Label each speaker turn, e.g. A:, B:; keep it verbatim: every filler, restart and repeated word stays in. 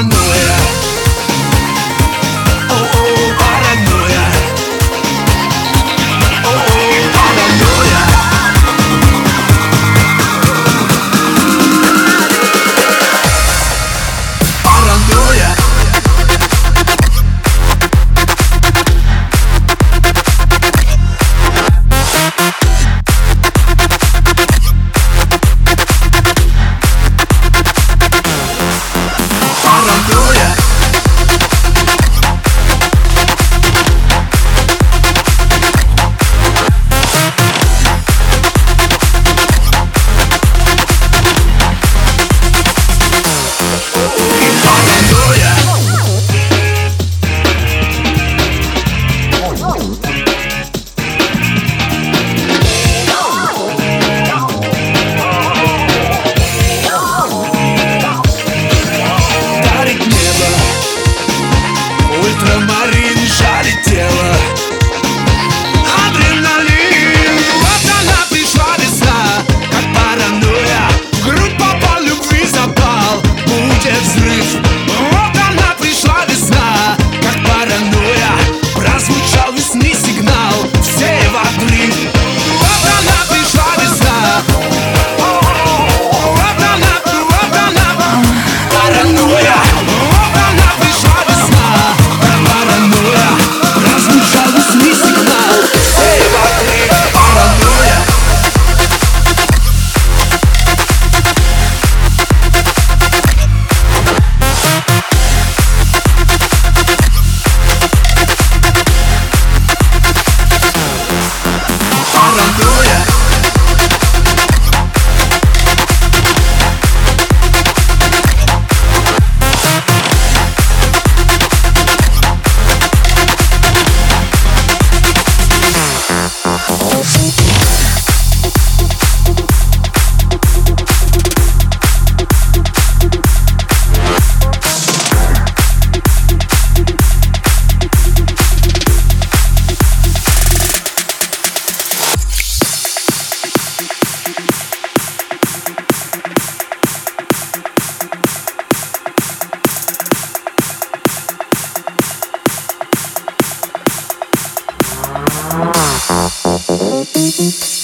A: паранойя. О-о, паранойя. О-о, паранойя. Паранойя. Паранойя. Дарит небо, ультрамарин жарит тело. Адреналин, вот она пришла весна, как паранойя. В грудь попал, любви запал, будет взрыв. Вот она пришла весна, как паранойя. Прозвучал весны сигнал, все в отрыв. Вот она пришла весна. Вот она, вот она, паранойя. Вот она пришла весна, как паранойя. Прозвучал весны сигнал, все в отрыв. Паранойя. Паранойя.
B: Thank you.